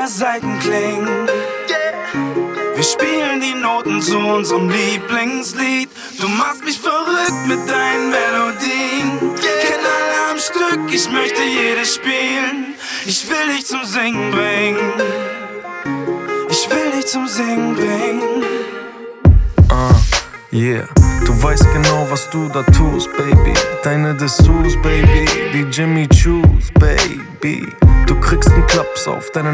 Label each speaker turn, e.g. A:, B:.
A: deiner Saiten klingen. Wir spielen die Noten zu unserem Lieblingslied. Du machst mich verrückt mit deinen Melodien. Kenn alle am Stück, ich möchte jedes spielen. Ich will dich zum Singen bringen. Ich will dich zum Singen bringen.
B: Yeah, du weißt genau, was du da tust, Baby. Deine Dessous, Baby, die Jimmy Choos, Baby. Du kriegst 'n Klaps auf deine